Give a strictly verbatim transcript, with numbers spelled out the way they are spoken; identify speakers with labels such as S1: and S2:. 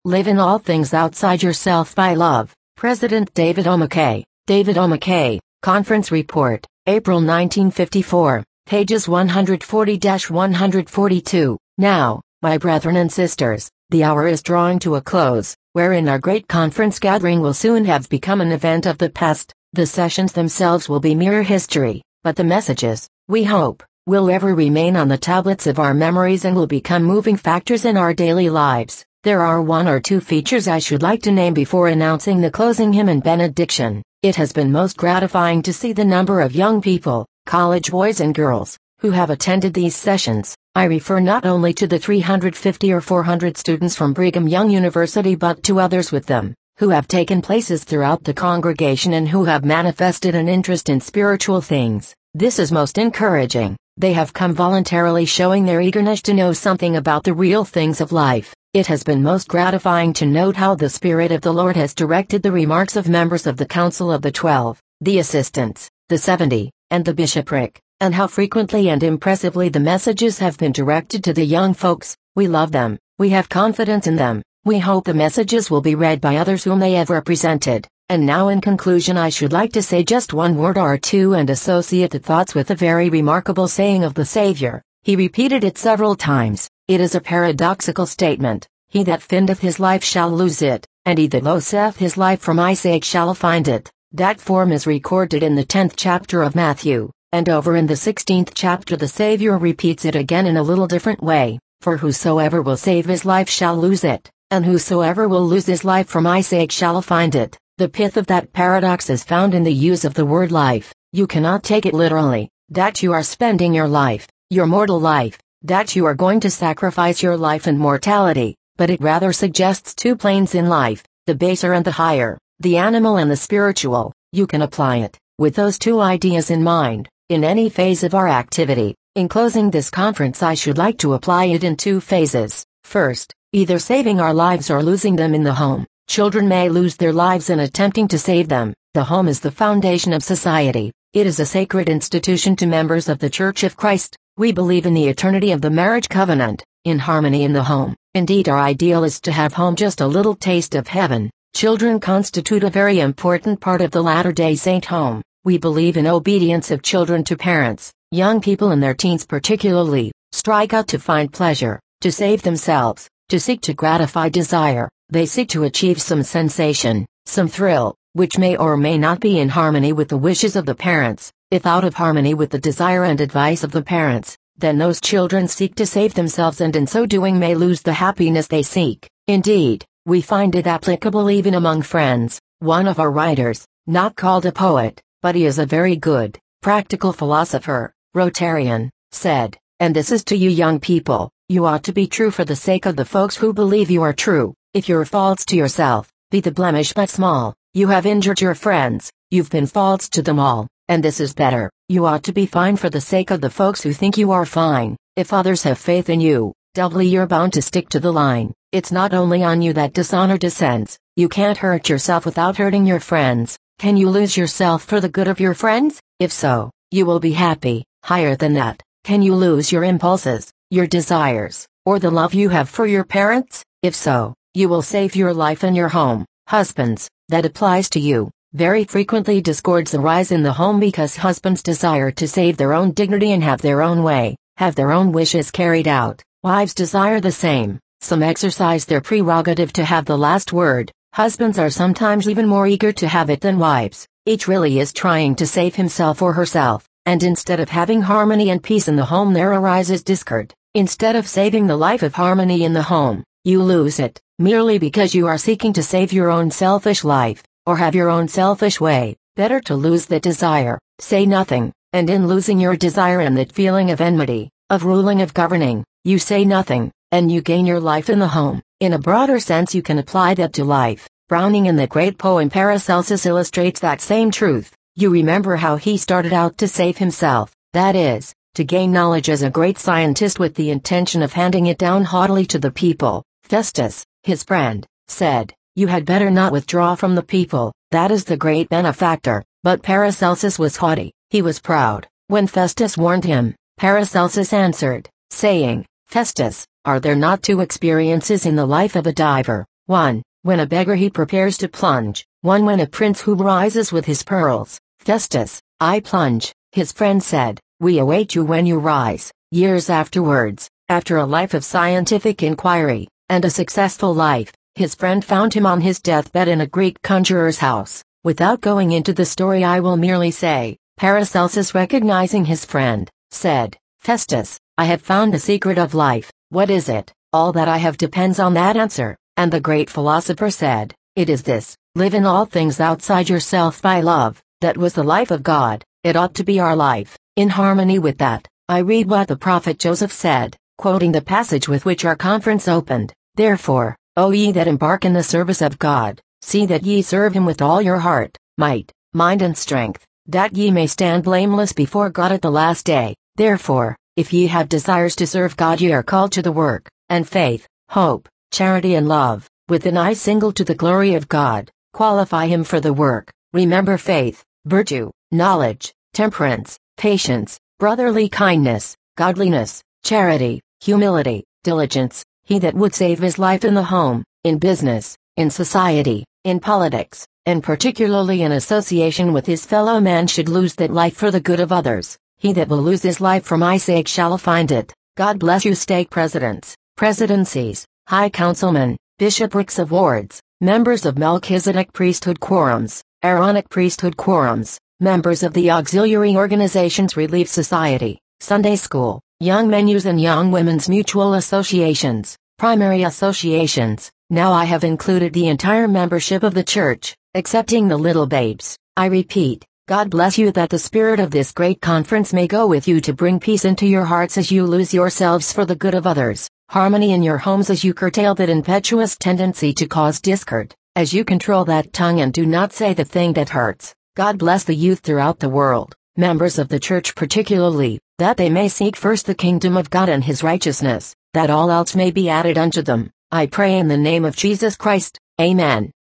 S1: Live in all things outside yourself by love. President David O. McKay. David O. McKay, Conference Report, April nineteen fifty-four, pages one forty to one forty-two. Now, my brethren and sisters, the hour is drawing to a close, wherein our great conference gathering will soon have become an event of the past. The sessions themselves will be mere history, but the messages, we hope, will ever remain on the tablets of our memories and will become moving factors in our daily lives. There are one or two features I should like to name before announcing the closing hymn and benediction. It has been most gratifying to see the number of young people, college boys and girls, who have attended these sessions. I refer not only to the three hundred fifty or four hundred students from Brigham Young University but to others with them, who have taken places throughout the congregation and who have manifested an interest in spiritual things. This is most encouraging. They have come voluntarily, showing their eagerness to know something about the real things of life. It has been most gratifying to note how the Spirit of the Lord has directed the remarks of members of the Council of the Twelve, the Assistants, the Seventy, and the Bishopric, and how frequently and impressively the messages have been directed to the young folks. We love them, we have confidence in them, we hope the messages will be read by others whom they have represented. And now in conclusion I should like to say just one word or two and associate the thoughts with a very remarkable saying of the Savior. He repeated it several times. It is a paradoxical statement. He that findeth his life shall lose it, and he that loseth his life for my sake shall find it. That form is recorded in the tenth chapter of Matthew, and over in the sixteenth chapter the Savior repeats it again in a little different way. For whosoever will save his life shall lose it, and whosoever will lose his life for my sake shall find it. The pith of that paradox is found in the use of the word life. You cannot take it literally, that you are spending your life, your mortal life, that you are going to sacrifice your life and mortality, but it rather suggests two planes in life, the baser and the higher, the animal and the spiritual. You can apply it, with those two ideas in mind, in any phase of our activity. In closing this conference I should like to apply it in two phases. First, either saving our lives or losing them in the home. Children may lose their lives in attempting to save them. The home is the foundation of society. It is a sacred institution to members of the Church of Christ. We believe in the eternity of the marriage covenant, in harmony in the home. Indeed, our ideal is to have home just a little taste of heaven. Children constitute a very important part of the Latter-day Saint home. We believe in obedience of children to parents. Young people and their teens particularly, strike out to find pleasure, to save themselves, to seek to gratify desire. They seek to achieve some sensation, some thrill, which may or may not be in harmony with the wishes of the parents. If out of harmony with the desire and advice of the parents, then those children seek to save themselves and in so doing may lose the happiness they seek. Indeed, we find it applicable even among friends. One of our writers, not called a poet, but he is a very good, practical philosopher, Rotarian, said, and this is to you young people, you ought to be true for the sake of the folks who believe you are true. If you're false to yourself, be the blemish but small. You have injured your friends, you've been false to them all, and this is better. You ought to be fine for the sake of the folks who think you are fine. If others have faith in you, doubly you're bound to stick to the line. It's not only on you that dishonor descends. You can't hurt yourself without hurting your friends. Can you lose yourself for the good of your friends? If so, you will be happy. Higher than that, can you lose your impulses, your desires, or the love you have for your parents? If so, you will save your life and your home. Husbands, that applies to you. Very frequently discords arise in the home because husbands desire to save their own dignity and have their own way, have their own wishes carried out. Wives desire the same. Some exercise their prerogative to have the last word. Husbands are sometimes even more eager to have it than wives. Each really is trying to save himself or herself, and instead of having harmony and peace in the home there arises discord. Instead of saving the life of harmony in the home, you lose it, merely because you are seeking to save your own selfish life, or have your own selfish way. Better to lose that desire, say nothing, and in losing your desire and that feeling of enmity, of ruling, of governing, you say nothing, and you gain your life in the home. In a broader sense you can apply that to life. Browning in the great poem Paracelsus illustrates that same truth. You remember how he started out to save himself, that is, to gain knowledge as a great scientist with the intention of handing it down haughtily to the people. Festus, his friend, said, "You had better not withdraw from the people, that is the great benefactor." But Paracelsus was haughty, he was proud. When Festus warned him, Paracelsus answered, saying, "Festus, are there not two experiences in the life of a diver? one. When a beggar he prepares to plunge. one. When a prince who rises with his pearls. Festus, I plunge, his friend said, we await you when you rise. Years afterwards, after a life of scientific inquiry, and a successful life, his friend found him on his deathbed in a Greek conjurer's house. Without going into the story, I will merely say, Paracelsus, recognizing his friend, said, Festus, I have found the secret of life. What is it? All that I have depends on that answer. And the great philosopher said, it is this: live in all things outside yourself by love. That was the life of God. It ought to be our life. In harmony with that, I read what the prophet Joseph said, quoting the passage with which our conference opened. Therefore, O ye that embark in the service of God, see that ye serve him with all your heart, might, mind and strength, that ye may stand blameless before God at the last day. Therefore, if ye have desires to serve God, ye are called to the work, and faith, hope, charity and love, with an eye single to the glory of God, qualify him for the work. Remember faith, virtue, knowledge, temperance, patience, brotherly kindness, godliness, charity, humility, diligence. He that would save his life in the home, in business, in society, in politics, and particularly in association with his fellow man should lose that life for the good of others. He that will lose his life for my sake shall find it. God bless you, stake presidents, presidencies, high councilmen, bishoprics of wards, members of Melchizedek priesthood quorums, Aaronic priesthood quorums, members of the auxiliary organizations, Relief Society, Sunday School, Young Men's and Young Women's Mutual Associations, Primary Associations. Now I have included the entire membership of the church, excepting the little babes. I repeat, God bless you, that the spirit of this great conference may go with you to bring peace into your hearts as you lose yourselves for the good of others, harmony in your homes as you curtail that impetuous tendency to cause discord, as you control that tongue and do not say the thing that hurts. God bless the youth throughout the world, members of the church particularly, that they may seek first the kingdom of God and his righteousness, that all else may be added unto them. I pray in the name of Jesus Christ. Amen.